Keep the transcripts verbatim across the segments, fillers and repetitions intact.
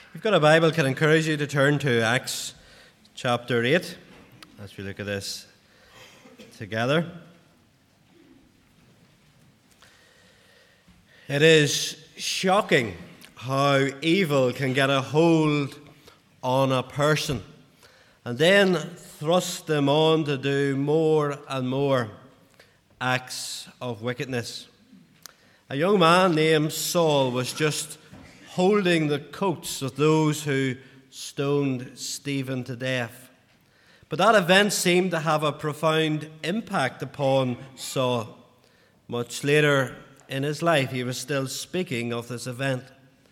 You've got a Bible, can encourage you to turn to Acts chapter eight as we look at this together. It is shocking how evil can get a hold on a person and then thrust them on to do more and more acts of wickedness. A young man named Saul was just holding the coats of those who stoned Stephen to death. But that event seemed to have a profound impact upon Saul. Much later in his life, he was still speaking of this event.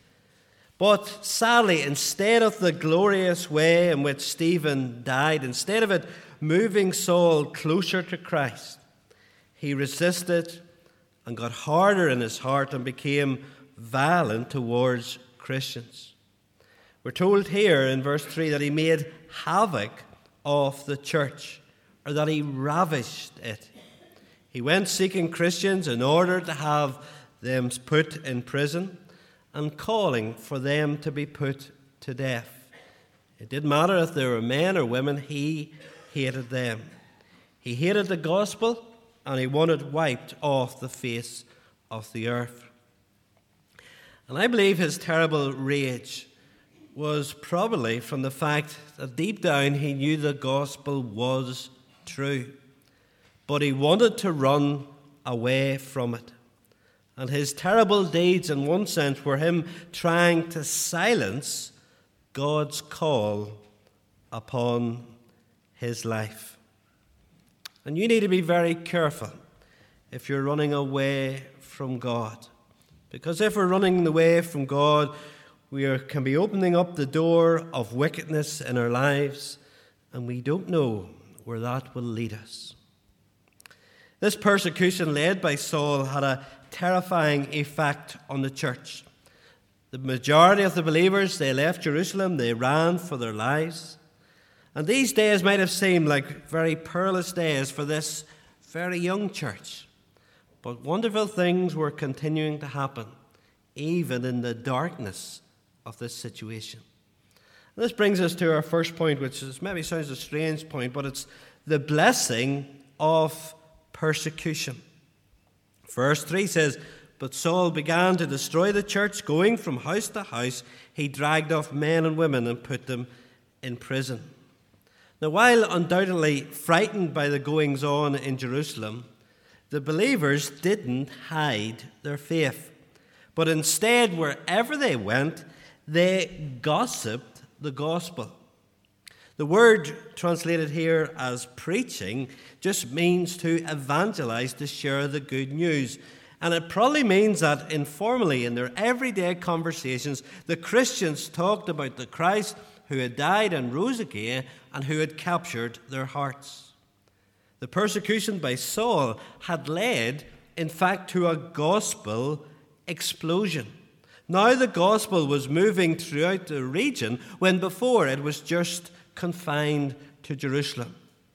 But sadly, instead of the glorious way in which Stephen died, instead of it moving Saul closer to Christ, he resisted and got harder in his heart and became violent towards Christians. We're told here in verse three that he made havoc of the church, or that he ravished it. He went seeking Christians in order to have them put in prison and calling for them to be put to death. It didn't matter if they were men or women, he hated them. He hated the gospel and he wanted wiped off the face of the earth. And I believe his terrible rage was probably from the fact that deep down he knew the gospel was true, but he wanted to run away from it. And his terrible deeds, in one sense, were him trying to silence God's call upon his life. And you need to be very careful if you're running away from God. Because if we're running away from God, we are, can be opening up the door of wickedness in our lives, and we don't know where that will lead us. This persecution led by Saul had a terrifying effect on the church. The majority of the believers, they left Jerusalem, they ran for their lives. And these days might have seemed like very perilous days for this very young church. But wonderful things were continuing to happen, even in the darkness of this situation. And this brings us to our first point, which is maybe sounds a strange point, but it's the blessing of persecution. Verse three says, "But Saul began to destroy the church, going from house to house. He dragged off men and women and put them in prison." Now, while undoubtedly frightened by the goings-on in Jerusalem, the believers didn't hide their faith, but instead, wherever they went, they gossiped the gospel. The word translated here as preaching just means to evangelize, to share the good news. And it probably means that informally, in their everyday conversations, the Christians talked about the Christ who had died and rose again and who had captured their hearts. The persecution by Saul had led, in fact, to a gospel explosion. Now the gospel was moving throughout the region when before it was just confined to Jerusalem.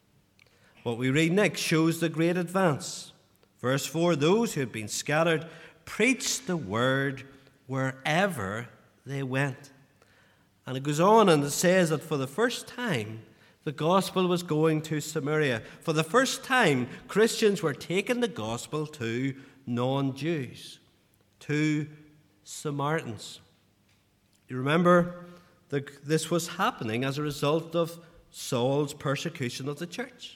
What we read next shows the great advance. Verse four, "Those who had been scattered preached the word wherever they went." And it goes on and it says that for the first time, the gospel was going to Samaria. For the first time, Christians were taking the gospel to non-Jews, to Samaritans. You remember that this was happening as a result of Saul's persecution of the church.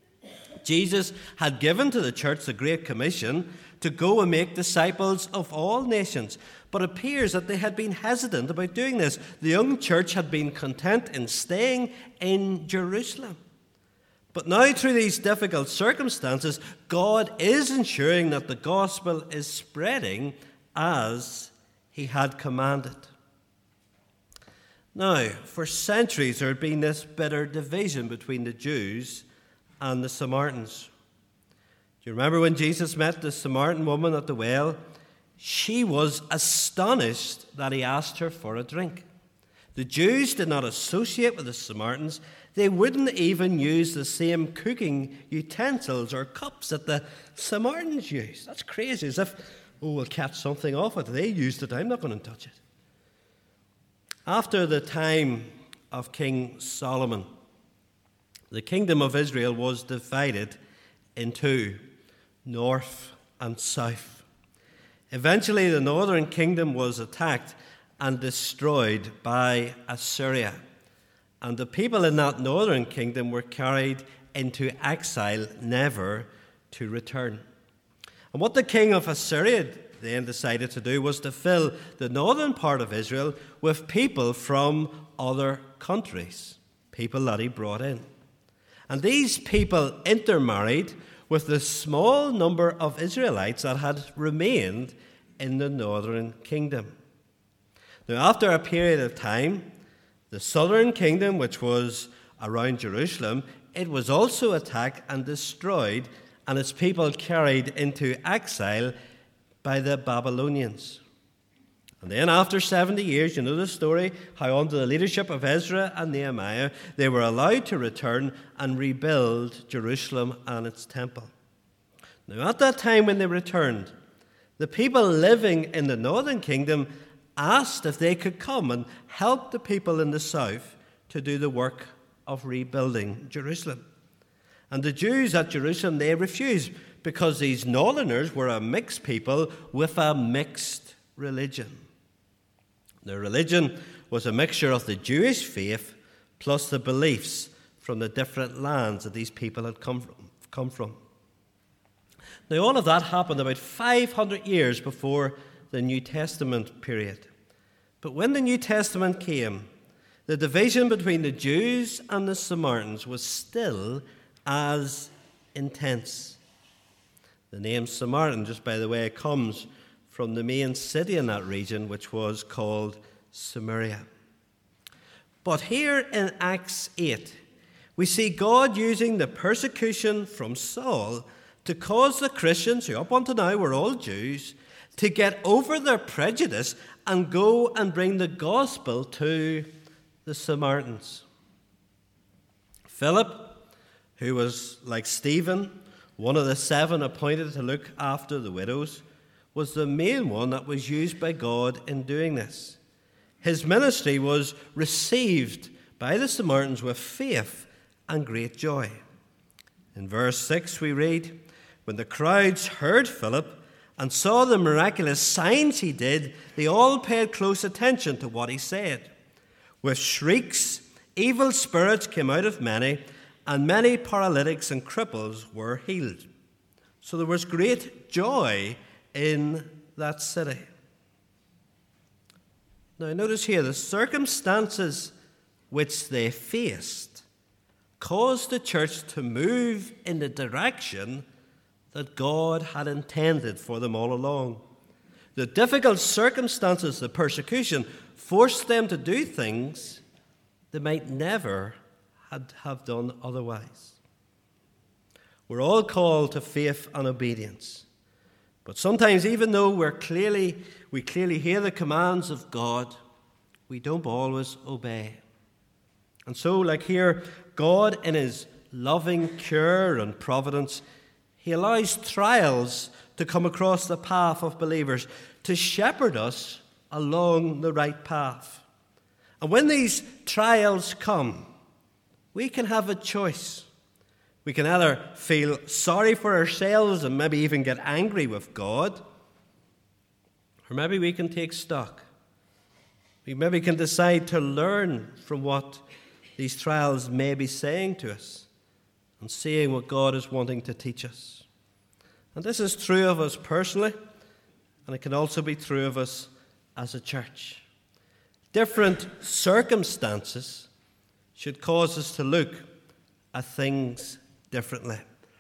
Jesus had given to the church the Great Commission to go and make disciples of all nations. But it appears that they had been hesitant about doing this. The young church had been content in staying in Jerusalem. But now, through these difficult circumstances, God is ensuring that the gospel is spreading as he had commanded. Now, for centuries there had been this bitter division between the Jews and the Samaritans. Do you remember when Jesus met the Samaritan woman at the well? She was astonished that he asked her for a drink. The Jews did not associate with the Samaritans. They wouldn't even use the same cooking utensils or cups that the Samaritans used. That's crazy, as if, oh, we'll catch something off it. They used it, I'm not going to touch it. After the time of King Solomon, the kingdom of Israel was divided in two, north and south. Eventually, the northern kingdom was attacked and destroyed by Assyria, and the people in that northern kingdom were carried into exile, never to return. And what the king of Assyria then decided to do was to fill the northern part of Israel with people from other countries, people that he brought in. And these people intermarried with the small number of Israelites that had remained in the northern kingdom. Now, after a period of time, the southern kingdom, which was around Jerusalem, it was also attacked and destroyed, and its people carried into exile by the Babylonians. And then after seventy years, you know the story, how under the leadership of Ezra and Nehemiah, they were allowed to return and rebuild Jerusalem and its temple. Now, at that time when they returned, the people living in the northern kingdom asked if they could come and help the people in the south to do the work of rebuilding Jerusalem. And the Jews at Jerusalem, they refused, because these northerners were a mixed people with a mixed religion. Their religion was a mixture of the Jewish faith plus the beliefs from the different lands that these people had come from. Come from. Now, all of that happened about five hundred years before the New Testament period. But when the New Testament came, the division between the Jews and the Samaritans was still as intense. The name Samaritan, just by the way, comes from the main city in that region, which was called Samaria. But here in Acts eight, we see God using the persecution from Saul to cause the Christians, who up until now were all Jews, to get over their prejudice and go and bring the gospel to the Samaritans. Philip, who was like Stephen, one of the seven appointed to look after the widows, was the main one that was used by God in doing this. His ministry was received by the Samaritans with faith and great joy. In verse six we read, "When the crowds heard Philip and saw the miraculous signs he did, they all paid close attention to what he said. With shrieks, evil spirits came out of many, and many paralytics and cripples were healed." So there was great joy in that city. Now notice here, the circumstances which they faced caused the church to move in the direction that God had intended for them all along. The difficult circumstances, the persecution, forced them to do things they might never had have done otherwise. We're all called to faith and obedience. But sometimes, even though we're clearly, we clearly hear the commands of God, we don't always obey. And so, like here, God in his loving care and providence, he allows trials to come across the path of believers to shepherd us along the right path. And when these trials come, we can have a choice. We can either feel sorry for ourselves and maybe even get angry with God, or maybe we can take stock. We maybe can decide to learn from what these trials may be saying to us and seeing what God is wanting to teach us. And this is true of us personally, and it can also be true of us as a church. Different circumstances should cause us to look at things differently.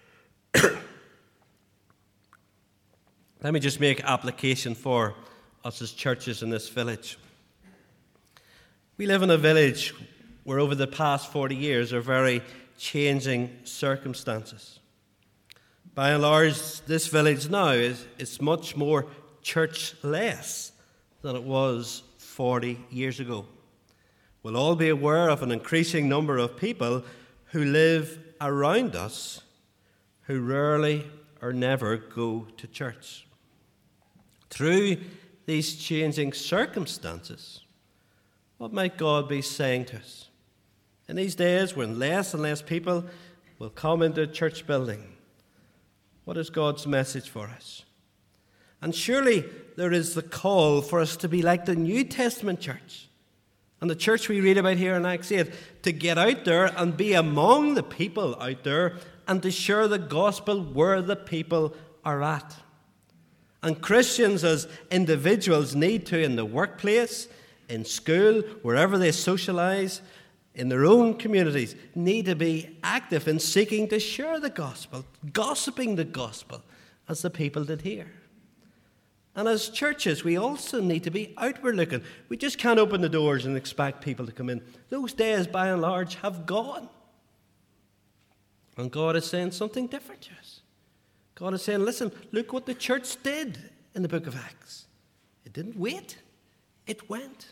Let me just make application for us as churches in this village. We live in a village where over the past forty years are very changing circumstances. By and large, this village now is, is much more church-less than it was forty years ago. We'll all be aware of an increasing number of people who live around us who rarely or never go to church. Through these changing circumstances, What might God be saying to us? In these days when less and less people will come into a church building, what is God's message for us? And surely there is the call for us to be like the New Testament church and the church we read about here in Acts eight, to get out there and be among the people out there and to share the gospel where the people are at. And Christians as individuals need to, in the workplace, in school, wherever they socialize, in their own communities, need to be active in seeking to share the gospel, gossiping the gospel, as the people did here. And as churches, we also need to be outward looking. We just can't open the doors and expect people to come in. Those days, by and large, have gone. And God is saying something different to us. God is saying, listen, look what the church did in the book of Acts. It didn't wait. It went.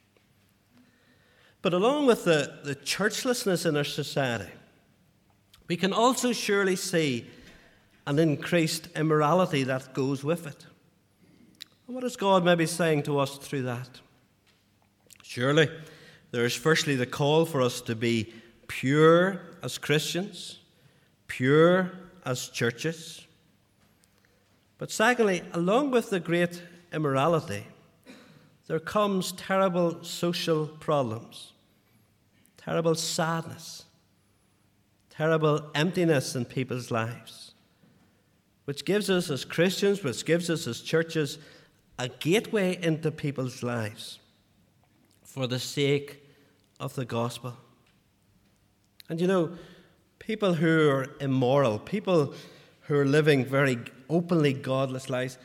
But along with the, the churchlessness in our society, we can also surely see an increased immorality that goes with it. And what is God maybe saying to us through that? Surely there is firstly the call for us to be pure as Christians, pure as churches. But secondly, along with the great immorality, there comes terrible social problems, terrible sadness, terrible emptiness in people's lives, which gives us as Christians, which gives us as churches, a gateway into people's lives for the sake of the gospel. And you know, people who are immoral, people who are living very openly godless lives,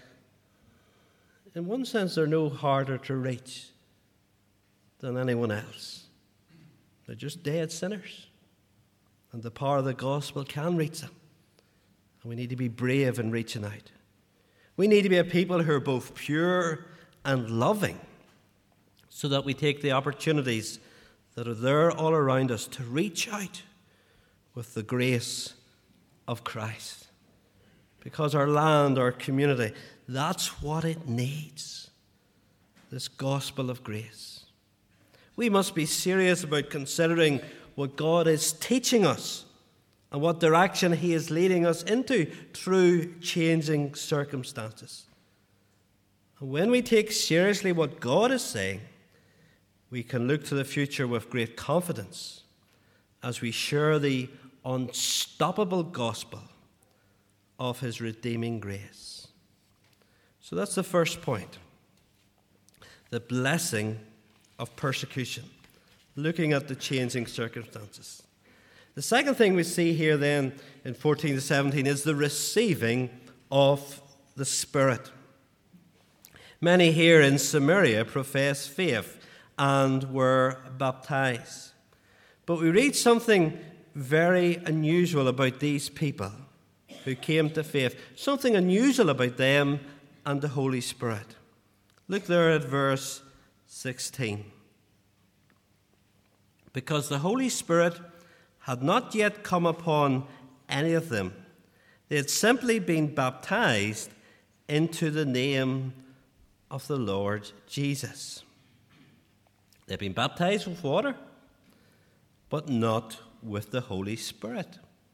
in one sense, they're no harder to reach than anyone else. They're just dead sinners. And the power of the gospel can reach them. And we need to be brave in reaching out. We need to be a people who are both pure and loving, so that we take the opportunities that are there all around us to reach out with the grace of Christ. Because our land, our community, that's what it needs. This gospel of grace. We must be serious about considering what God is teaching us and what direction He is leading us into through changing circumstances. And when we take seriously what God is saying, we can look to the future with great confidence as we share the unstoppable gospel of His redeeming grace. So that's the first point. The blessing of persecution. Looking at the changing circumstances. The second thing we see here then in fourteen to seventeen is the receiving of the Spirit. Many here in Samaria profess faith and were baptized. But we read something very unusual about these people who came to faith. Something unusual about them and the Holy Spirit. Look there at verse sixteen. Because the Holy Spirit had not yet come upon any of them. They had simply been baptized into the name of the Lord Jesus. They've been baptized with water, but not with the Holy Spirit.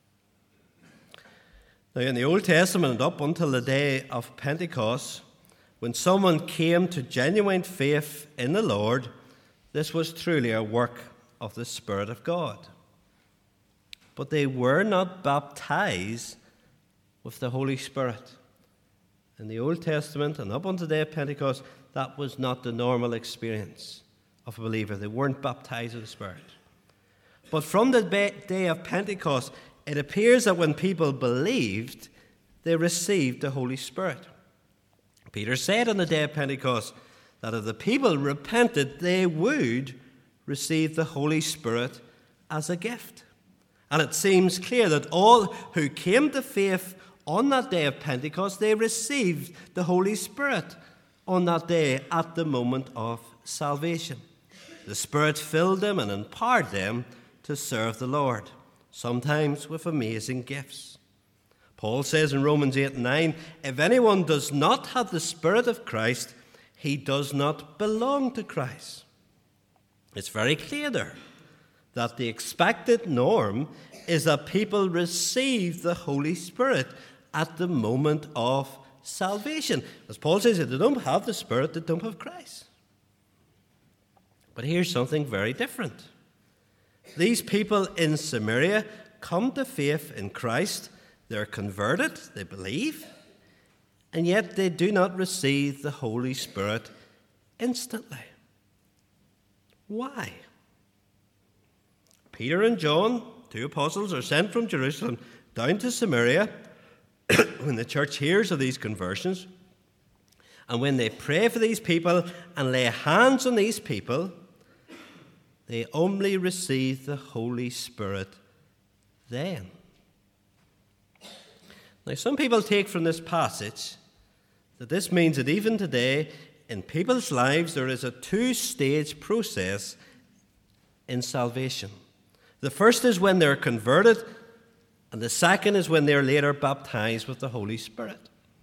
Now, in the Old Testament and up until the day of Pentecost, when someone came to genuine faith in the Lord, this was truly a work of the Spirit of God. But they were not baptized with the Holy Spirit. In the Old Testament and up until the day of Pentecost, that was not the normal experience of a believer. They weren't baptized with the Spirit. But from the day of Pentecost, it appears that when people believed, they received the Holy Spirit. Peter said on the day of Pentecost that if the people repented, they would receive the Holy Spirit as a gift. And it seems clear that all who came to faith on that day of Pentecost, they received the Holy Spirit on that day at the moment of salvation. The Spirit filled them and empowered them to serve the Lord, sometimes with amazing gifts. Paul says in Romans eight and nine, if anyone does not have the Spirit of Christ, he does not belong to Christ. It's very clear there that the expected norm is that people receive the Holy Spirit at the moment of salvation. As Paul says, if they don't have the Spirit, they don't have Christ. But here's something very different. These people in Samaria come to faith in Christ. They're converted, they believe, and yet they do not receive the Holy Spirit instantly. Why? Peter and John, two apostles, are sent from Jerusalem down to Samaria when the church hears of these conversions. And when they pray for these people and lay hands on these people, they only receive the Holy Spirit then. Now, some people take from this passage that this means that even today, in people's lives, there is a two-stage process in salvation. The first is when they're converted, and the second is when they're later baptized with the Holy Spirit.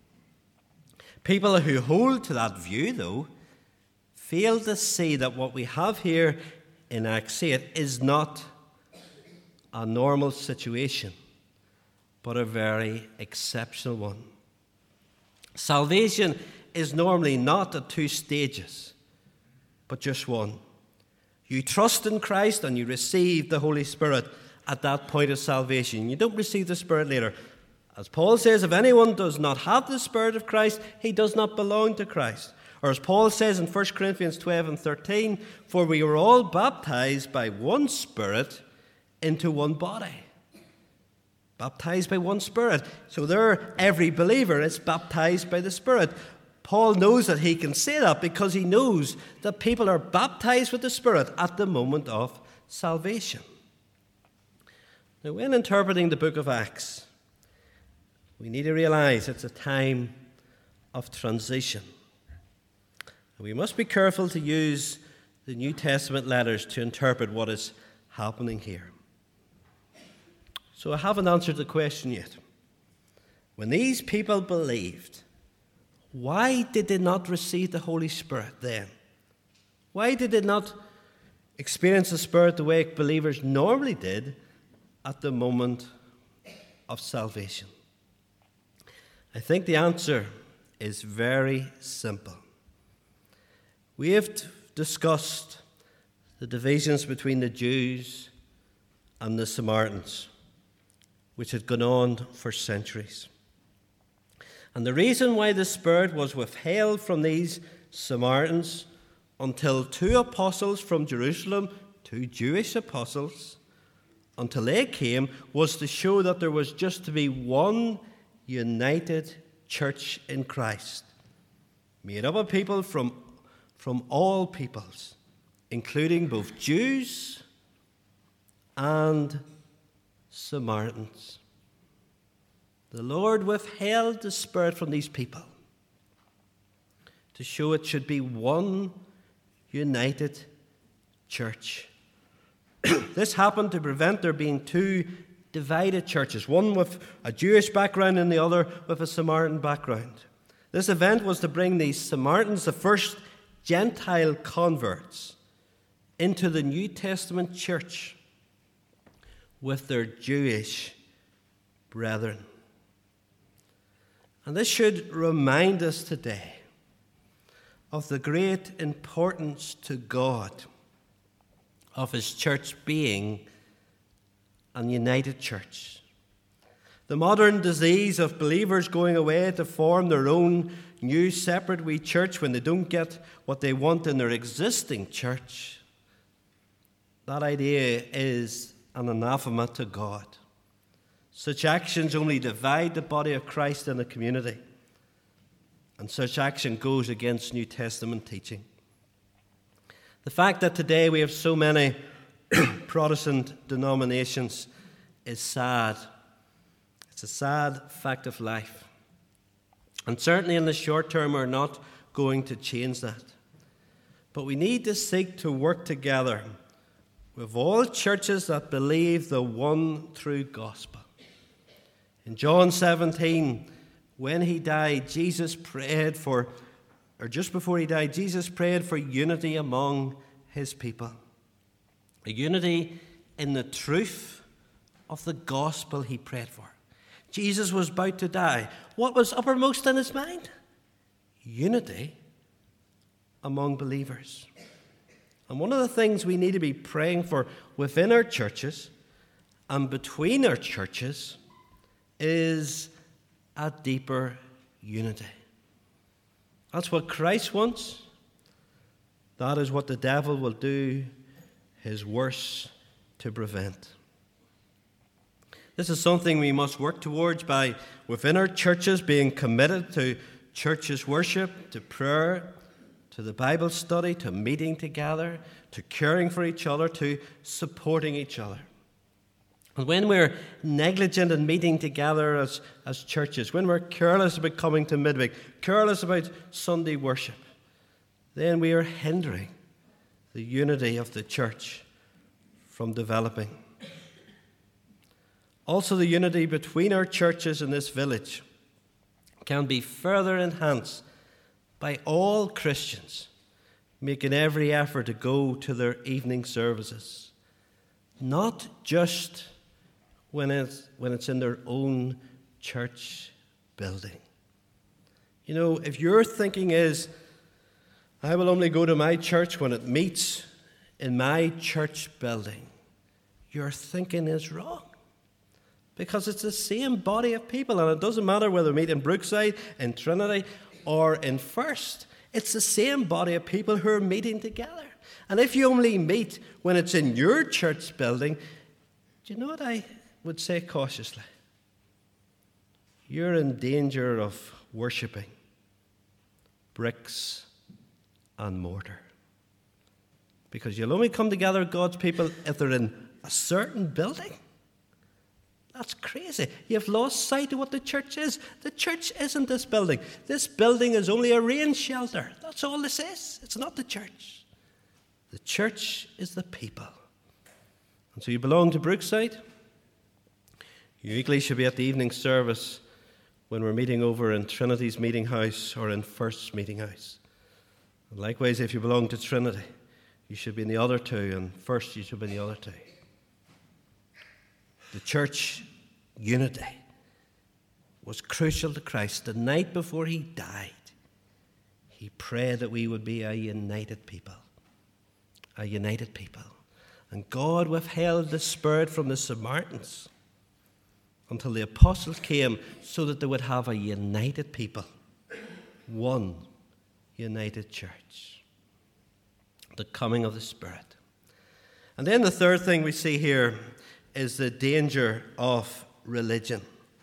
People who hold to that view, though, fail to see that what we have here in Acts eight is not a normal situation, but a very exceptional one. Salvation is normally not at two stages, but just one. You trust in Christ and you receive the Holy Spirit at that point of salvation. You don't receive the Spirit later. As Paul says, if anyone does not have the Spirit of Christ, he does not belong to Christ. Or as Paul says in First Corinthians twelve and thirteen, for we were all baptized by one Spirit into one body. Baptized by one Spirit. So there, every believer is baptized by the Spirit. Paul knows that he can say that because he knows that people are baptized with the Spirit at the moment of salvation. Now, when interpreting the book of Acts, we need to realize it's a time of transition. And we must be careful to use the New Testament letters to interpret what is happening here. So I haven't answered the question yet. When these people believed, why did they not receive the Holy Spirit then? Why did they not experience the Spirit the way believers normally did at the moment of salvation? I think the answer is very simple. We have discussed the divisions between the Jews and the Samaritans, which had gone on for centuries. And the reason why the Spirit was withheld from these Samaritans until two apostles from Jerusalem, two Jewish apostles, until they came, was to show that there was just to be one united church in Christ, made up of people from, from all peoples, including both Jews and Samaritans. The Lord withheld the Spirit from these people to show it should be one united church. This happened to prevent there being two divided churches, one with a Jewish background and the other with a Samaritan background. This event was to bring these Samaritans, the first Gentile converts, into the New Testament church with their Jewish brethren. And this should remind us today of the great importance to God of His church being an united church. The modern disease of believers going away to form their own new separate wee church when they don't get what they want in their existing church, that idea is an anathema to God. Such actions only divide the body of Christ in the community, and such action goes against New Testament teaching. The fact that today we have so many Protestant denominations is sad. It's a sad fact of life. And certainly in the short term, we're not going to change that. But we need to seek to work together with all churches that believe the one true gospel. In John seventeen, when he died, Jesus prayed for, or just before he died, Jesus prayed for unity among his people. A unity in the truth of the gospel he prayed for. Jesus was about to die. What was uppermost in his mind? Unity among believers. And one of the things we need to be praying for within our churches and between our churches is a deeper unity. That's what Christ wants. That is what the devil will do his worst to prevent. This is something we must work towards by, within our churches, being committed to church's worship, to prayer, to the Bible study, to meeting together, to caring for each other, to supporting each other. And when we're negligent in meeting together as, as churches, when we're careless about coming to midweek, careless about Sunday worship, then we are hindering the unity of the church from developing. Also, the unity between our churches in this village can be further enhanced by all Christians making every effort to go to their evening services, not just when it's, when it's in their own church building. You know, if your thinking is, I will only go to my church when it meets in my church building, your thinking is wrong. Because it's the same body of people, and it doesn't matter whether we meet in Brookside, in Trinity, or in First. It's the same body of people who are meeting together. And if you only meet when it's in your church building, do you know what I would say cautiously? You're in danger of worshipping bricks and mortar. Because you'll only come together, God's people, if they're in a certain building. That's crazy. You've lost sight of what the church is. The church isn't this building. This building is only a rain shelter. That's all this is. It's not the church. The church is the people. And so you belong to Brookside. You equally should be at the evening service when we're meeting over in Trinity's meeting house or in First's meeting house. And likewise, if you belong to Trinity, you should be in the other two, and First you should be in the other two. The church unity was crucial to Christ. The night before he died, he prayed that we would be a united people. A united people. And God withheld the Spirit from the Samaritans until the apostles came so that they would have a united people. One united church. The coming of the Spirit. And then the third thing we see here is the danger of religion.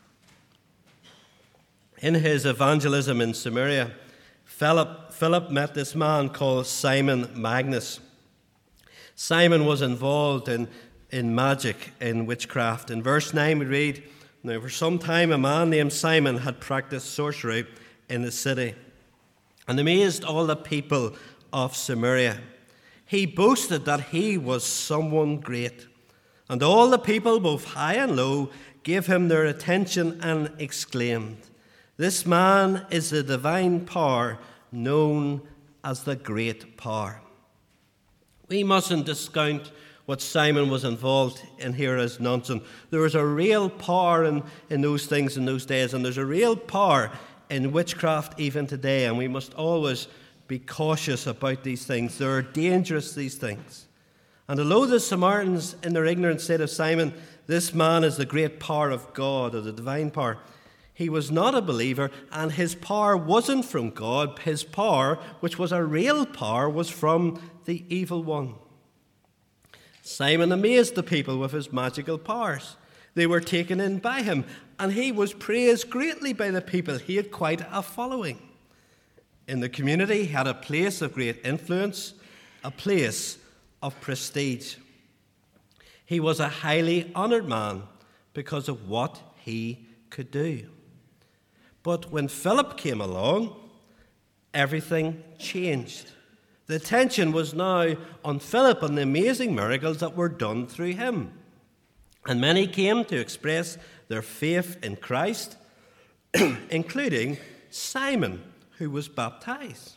In his evangelism in Samaria, Philip, Philip met this man called Simon Magus. Simon was involved in, in magic, in witchcraft. In verse nine we read, "Now for some time a man named Simon had practiced sorcery in the city and amazed all the people of Samaria. He boasted that he was someone great. And all the people, both high and low, gave him their attention and exclaimed, 'This man is the divine power known as the great power.'" We mustn't discount what Simon was involved in here as nonsense. There was a real power in, in those things in those days, and there's a real power in witchcraft even today, and we must always be cautious about these things. They are dangerous, these things. And although the Samaritans, in their ignorance, said of Simon, "This man is the great power of God," or the divine power, he was not a believer, and his power wasn't from God. His power, which was a real power, was from the evil one. Simon amazed the people with his magical powers. They were taken in by him, and he was praised greatly by the people. He had quite a following. In the community, he had a place of great influence, a place of prestige. He was a highly honored man because of what he could do. But when Philip came along, everything changed. The attention was now on Philip and the amazing miracles that were done through him. And many came to express their faith in Christ, including Simon, who was baptized.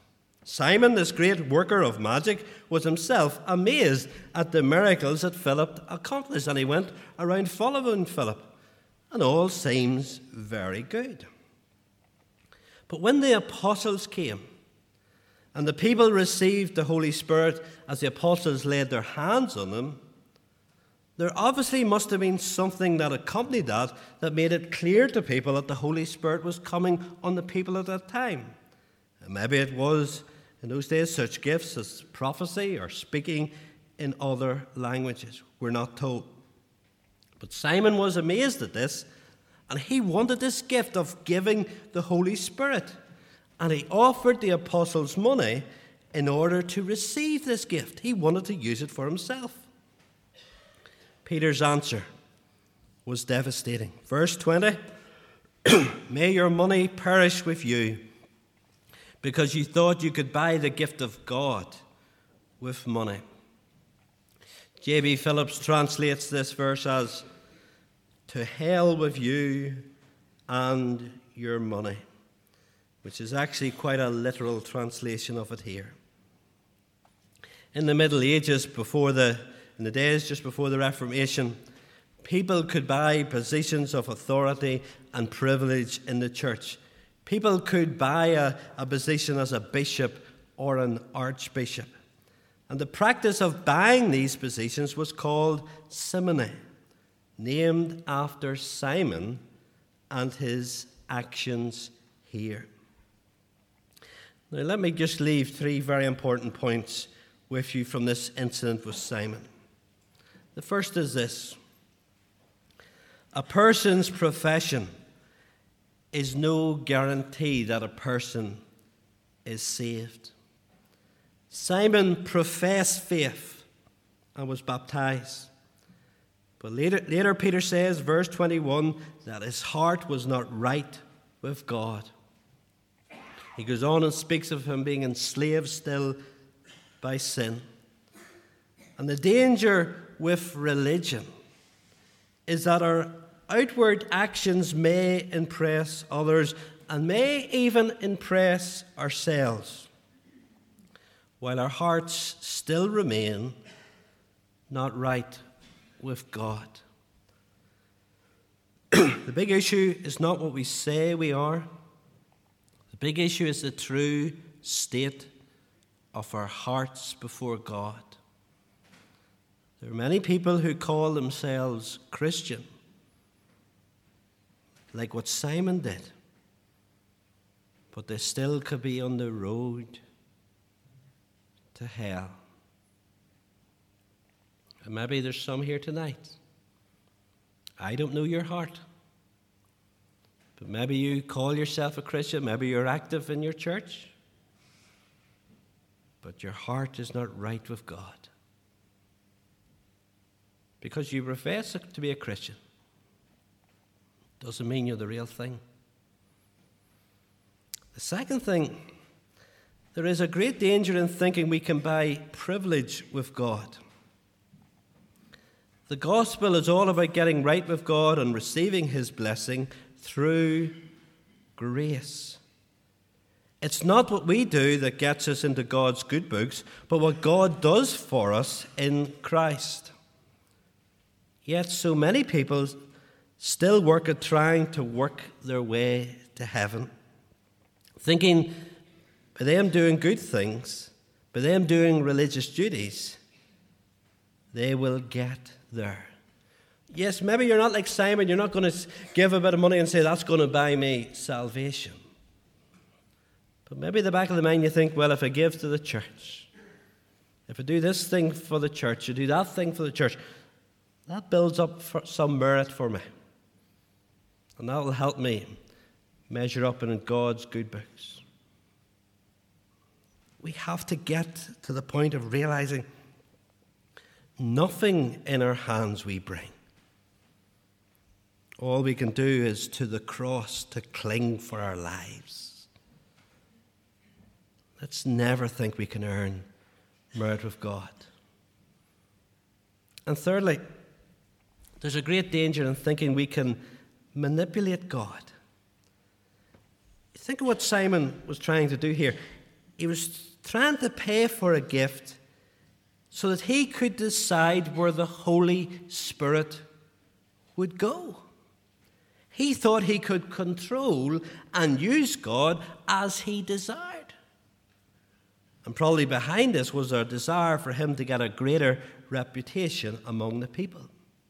Simon, this great worker of magic, was himself amazed at the miracles that Philip accomplished, and he went around following Philip, and all seems very good. But when the apostles came, and the people received the Holy Spirit as the apostles laid their hands on them, there obviously must have been something that accompanied that that made it clear to people that the Holy Spirit was coming on the people at that time. And maybe it was, in those days, such gifts as prophecy or speaking in other languages. We're not told. But Simon was amazed at this, and he wanted this gift of giving the Holy Spirit. And he offered the apostles money in order to receive this gift. He wanted to use it for himself. Peter's answer was devastating. Verse twenty, "May your money perish with you, because you thought you could buy the gift of God with money." J B Phillips translates this verse as, "To hell with you and your money," which is actually quite a literal translation of it here. In the Middle Ages, before the, in the days just before the Reformation, people could buy positions of authority and privilege in the church. People could buy a, a position as a bishop or an archbishop. And the practice of buying these positions was called simony, named after Simon and his actions here. Now, let me just leave three very important points with you from this incident with Simon. The first is this: a person's profession is no guarantee that a person is saved. Simon professed faith and was baptized. But later, later Peter says, verse twenty-one, that his heart was not right with God. He goes on and speaks of him being enslaved still by sin. And the danger with religion is that our outward actions may impress others and may even impress ourselves, while our hearts still remain not right with God. The big issue is not what we say we are. The big issue is the true state of our hearts before God. There are many people who call themselves Christian, like what Simon did, but they still could be on the road to hell. And maybe there's some here tonight. I don't know your heart, but maybe you call yourself a Christian, maybe you're active in your church, but your heart is not right with God. Because you profess to be a Christian doesn't mean you're the real thing. The second thing, there is a great danger in thinking we can buy privilege with God. The gospel is all about getting right with God and receiving his blessing through grace. It's not what we do that gets us into God's good books, but what God does for us in Christ. Yet so many people still work at trying to work their way to heaven, thinking by them doing good things, by them doing religious duties, they will get there. Yes, maybe you're not like Simon. You're not going to give a bit of money and say, that's going to buy me salvation. But maybe in the back of the mind you think, well, if I give to the church, if I do this thing for the church, I do that thing for the church, that builds up for some merit for me. And that will help me measure up in God's good books. We have to get to the point of realizing nothing in our hands we bring. All we can do is to the cross to cling for our lives. Let's never think we can earn merit with God. And thirdly, there's a great danger in thinking we can manipulate God. Think of what Simon was trying to do here. he was trying to pay for a gift so that he could decide where the Holy Spirit would go. He thought he could control and use God as he desired. And probably behind this was a desire for him to get a greater reputation among the people.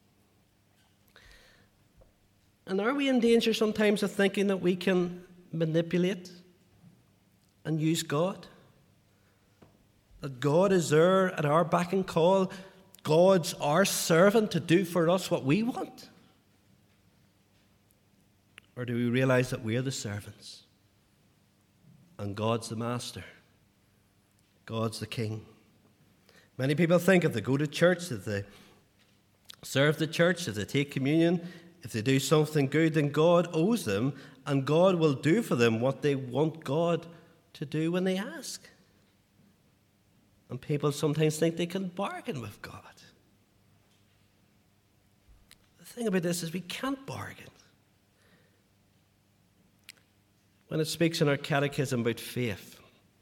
And are we in danger sometimes of thinking that we can manipulate and use God? That God is there at our beck and call. God's our servant to do for us what we want? Or do we realize that we're the servants and God's the master? God's the king. Many people think if they go to church, if they serve the church, if they take communion, if they do something good, then God owes them and God will do for them what they want God to do when they ask. And people sometimes think they can bargain with God. The thing about this is we can't bargain. When it speaks in our catechism about faith,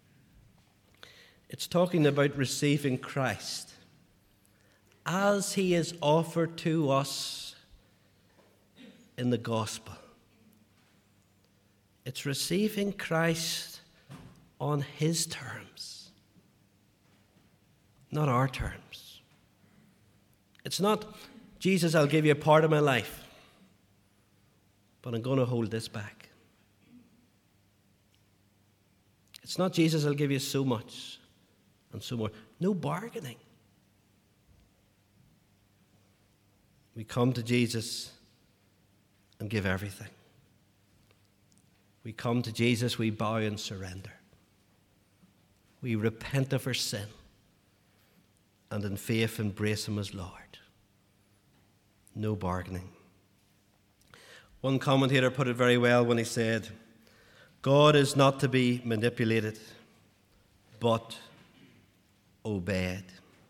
it's talking about receiving Christ as he is offered to us in the gospel. It's receiving Christ on his terms, not our terms. It's not, Jesus, I'll give you a part of my life, but I'm going to hold this back. It's not, Jesus, I'll give you so much and so more. No bargaining. We come to Jesus and give everything. We come to Jesus, we bow and surrender. We repent of our sin and in faith embrace him as Lord. No bargaining. One commentator put it very well when he said, God is not to be manipulated, but obeyed.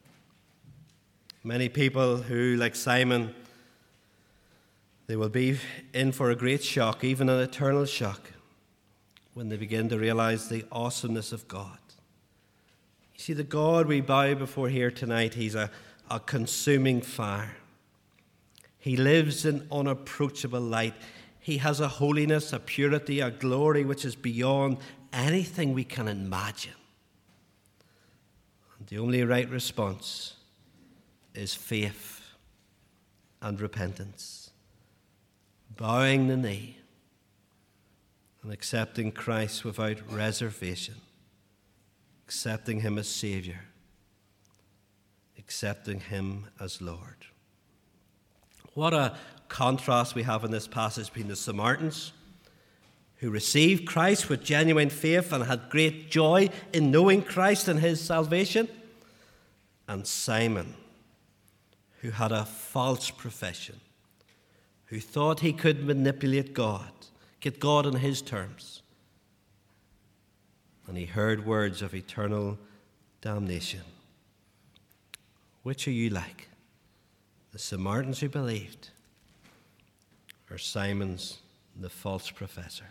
Many people who, like Simon, they will be in for a great shock, even an eternal shock, when they begin to realize the awesomeness of God. You see, the God we bow before here tonight, he's a, a consuming fire. He lives in unapproachable light. He has a holiness, a purity, a glory which is beyond anything we can imagine. And the only right response is faith and repentance, bowing the knee and accepting Christ without reservation, accepting him as Savior, accepting him as Lord. What a contrast we have in this passage between the Samaritans, who received Christ with genuine faith and had great joy in knowing Christ and his salvation, and Simon, who had a false profession, who thought he could manipulate God, get God on his terms, and he heard words of eternal damnation. Which are you like? The Samaritans who believed, or Simon's, the false professor?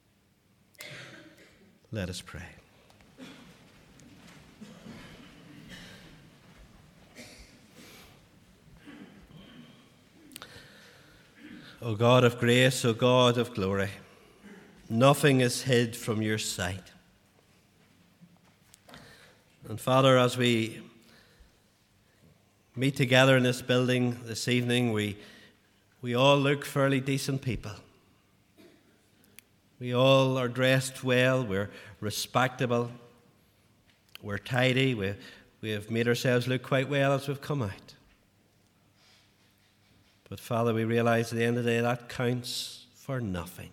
Let us pray. O God of grace, O God of glory, nothing is hid from your sight. And Father, as we meet together in this building this evening, we we all look fairly decent people. We all are dressed well, we're respectable, we're tidy, we, we have made ourselves look quite well as we've come out. But Father, we realize at the end of the day that counts for nothing.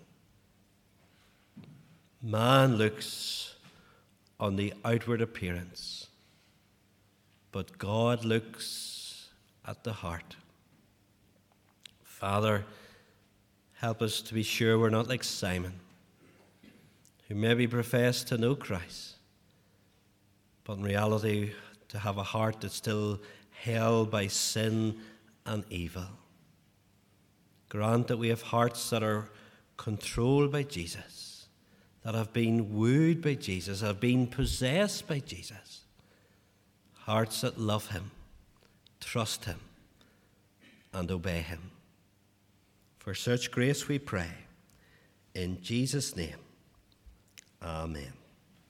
Man looks on the outward appearance, but God looks at the heart. Father, help us to be sure we're not like Simon, who maybe professed to know Christ, but in reality to have a heart that's still held by sin and evil. Grant that we have hearts that are controlled by Jesus, that have been wooed by Jesus, have been possessed by Jesus. Hearts that love him, trust him, and obey him. For such grace we pray. In Jesus' name, amen.